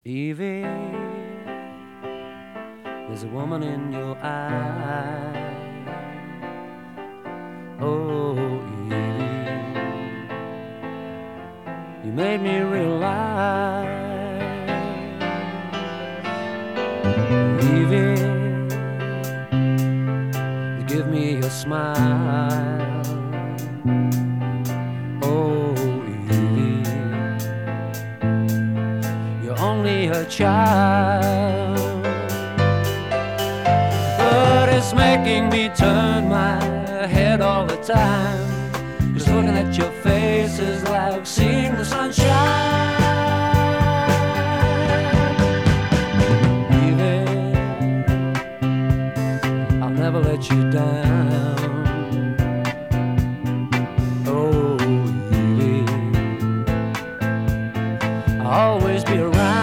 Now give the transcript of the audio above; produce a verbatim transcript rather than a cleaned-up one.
Evie, there's a woman in your eye. Oh, Evie, you made me realize. Evie, you give me a smile. Oh, Evie, you're only a child, but it's making me turn my head all the time. Just looking at your face is like seeing the sunshine. Evie, I'll never let you down. Oh, Evie, I'll always be around.